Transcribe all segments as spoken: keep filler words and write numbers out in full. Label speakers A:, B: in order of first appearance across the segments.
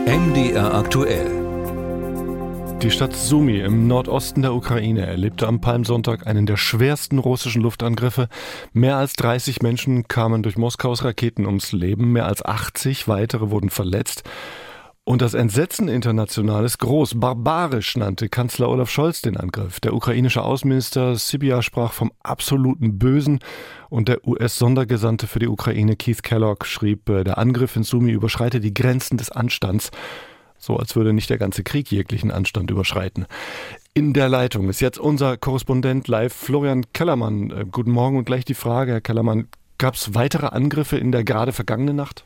A: M D R aktuell.
B: Die Stadt Sumy im Nordosten der Ukraine erlebte am Palmsonntag einen der schwersten russischen Luftangriffe. Mehr als dreißig Menschen kamen durch Moskaus Raketen ums Leben, mehr als achtzig weitere wurden verletzt. Und das Entsetzen international ist groß. Barbarisch nannte Kanzler Olaf Scholz den Angriff. Der ukrainische Außenminister Sybiha sprach vom absoluten Bösen. Und der U S-Sondergesandte für die Ukraine Keith Kellogg schrieb, der Angriff in Sumy überschreite die Grenzen des Anstands. So als würde nicht der ganze Krieg jeglichen Anstand überschreiten. In der Leitung ist jetzt unser Korrespondent live, Florian Kellermann. Guten Morgen und gleich die Frage, Herr Kellermann, gab es weitere Angriffe in der gerade vergangenen Nacht?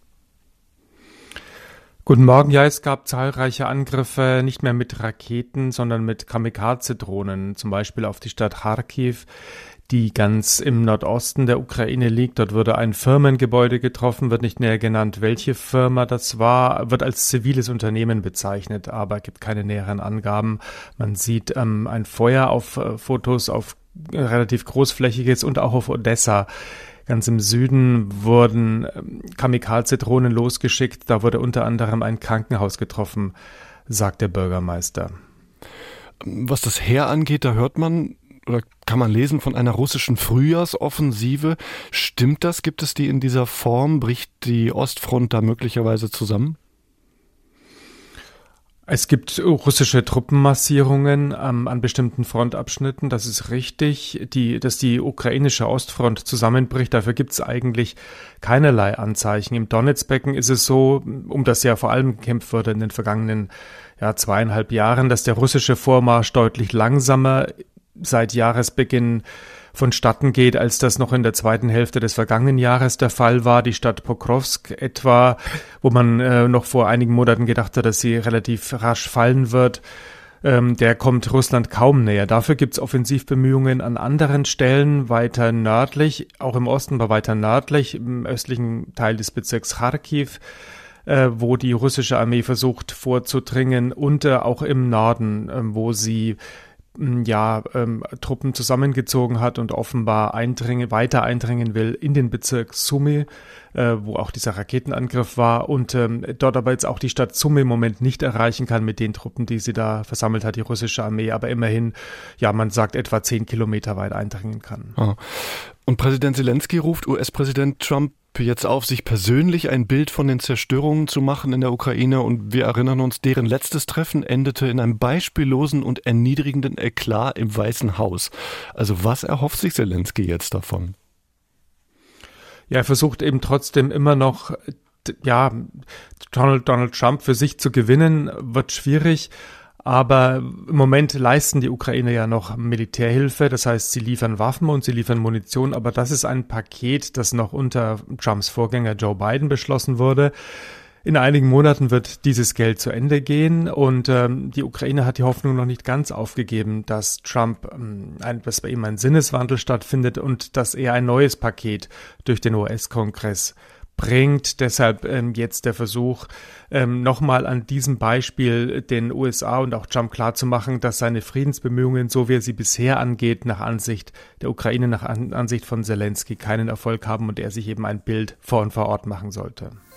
C: Guten Morgen, ja, es gab zahlreiche Angriffe, nicht mehr mit Raketen, sondern mit Kamikaze-Drohnen, zum Beispiel auf die Stadt Charkiw, die ganz im Nordosten der Ukraine liegt. Dort wurde ein Firmengebäude getroffen, wird nicht näher genannt, welche Firma das war, wird als ziviles Unternehmen bezeichnet, aber gibt keine näheren Angaben. Man sieht ähm, ein Feuer auf äh, Fotos, auf äh, relativ großflächiges und auch auf Odessa. Ganz im Süden wurden Kamikaze-Drohnen losgeschickt. Da wurde unter anderem ein Krankenhaus getroffen, sagt der Bürgermeister.
B: Was das Heer angeht, da hört man oder kann man lesen von einer russischen Frühjahrsoffensive. Stimmt das? Gibt es die in dieser Form? Bricht die Ostfront da möglicherweise zusammen?
C: Es gibt russische Truppenmassierungen ähm, an bestimmten Frontabschnitten, das ist richtig. Die, dass die ukrainische Ostfront zusammenbricht, dafür gibt es eigentlich keinerlei Anzeichen. Im Donetsbecken ist es so, um das ja vor allem gekämpft wurde in den vergangenen ja, zweieinhalb Jahren, dass der russische Vormarsch deutlich langsamer seit Jahresbeginn vonstatten geht, als das noch in der zweiten Hälfte des vergangenen Jahres der Fall war. Die Stadt Pokrovsk etwa, wo man äh, noch vor einigen Monaten gedacht hat, dass sie relativ rasch fallen wird, ähm, der kommt Russland kaum näher. Dafür gibt es Offensivbemühungen an anderen Stellen weiter nördlich, auch im Osten, aber weiter nördlich, im östlichen Teil des Bezirks Charkiw, äh, wo die russische Armee versucht vorzudringen, und äh, auch im Norden, äh, wo sie ja, ähm, Truppen zusammengezogen hat und offenbar eindringen, weiter eindringen will in den Bezirk Sumy, äh, wo auch dieser Raketenangriff war, und ähm, dort aber jetzt auch die Stadt Sumy im Moment nicht erreichen kann mit den Truppen, die sie da versammelt hat, die russische Armee, aber immerhin, ja, man sagt, etwa zehn Kilometer weit eindringen kann.
B: Ah. Und Präsident Zelensky ruft U S-Präsident Trump jetzt auf, sich persönlich ein Bild von den Zerstörungen zu machen in der Ukraine, und wir erinnern uns, deren letztes Treffen endete in einem beispiellosen und erniedrigenden Eklat im Weißen Haus. Also was erhofft sich Zelensky jetzt davon?
C: Ja, er versucht eben trotzdem immer noch, ja, Donald, Donald Trump für sich zu gewinnen, wird schwierig. Aber im Moment leisten die Ukrainer ja noch Militärhilfe, das heißt, sie liefern Waffen und sie liefern Munition, aber das ist ein Paket, das noch unter Trumps Vorgänger Joe Biden beschlossen wurde. In einigen Monaten wird dieses Geld zu Ende gehen, und ähm, die Ukraine hat die Hoffnung noch nicht ganz aufgegeben, dass Trump, ähm, ein, dass bei ihm ein Sinneswandel stattfindet und dass er ein neues Paket durch den U S-Kongress bringt. Deshalb ähm, jetzt der Versuch, ähm, nochmal an diesem Beispiel den U S A und auch Trump klarzumachen, dass seine Friedensbemühungen, so wie er sie bisher angeht, nach Ansicht der Ukraine, nach An- Ansicht von Zelensky keinen Erfolg haben und er sich eben ein Bild vor und vor Ort machen sollte.